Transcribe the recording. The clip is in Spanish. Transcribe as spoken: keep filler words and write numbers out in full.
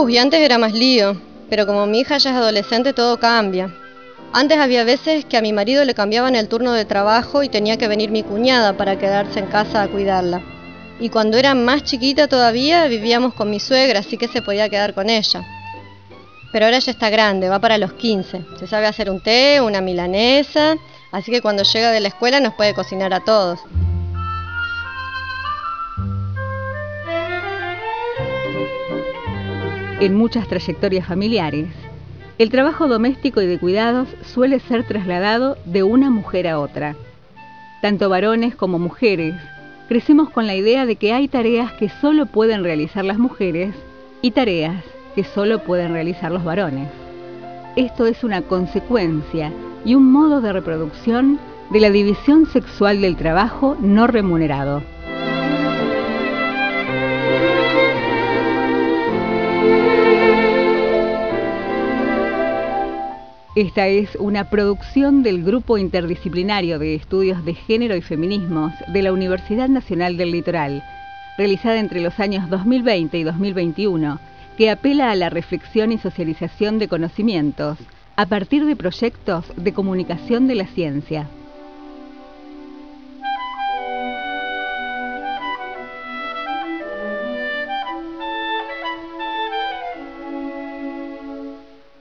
Uh, y antes era más lío, pero como mi hija ya es adolescente todo cambia. Antes había veces que a mi marido le cambiaban el turno de trabajo y tenía que venir mi cuñada para quedarse en casa a cuidarla. Y cuando era más chiquita todavía vivíamos con mi suegra, así que se podía quedar con ella. Pero ahora ya está grande, va para los quince. Se sabe hacer un té, una milanesa, así que cuando llega de la escuela nos puede cocinar a todos. En muchas trayectorias familiares, el trabajo doméstico y de cuidados suele ser trasladado de una mujer a otra. Tanto varones como mujeres crecemos con la idea de que hay tareas que solo pueden realizar las mujeres y tareas que solo pueden realizar los varones. Esto es una consecuencia y un modo de reproducción de la división sexual del trabajo no remunerado. Esta es una producción del Grupo Interdisciplinario de Estudios de Género y Feminismos de la Universidad Nacional del Litoral, realizada entre los años dos mil veinte y dos mil veintiuno, que apela a la reflexión y socialización de conocimientos a partir de proyectos de comunicación de la ciencia.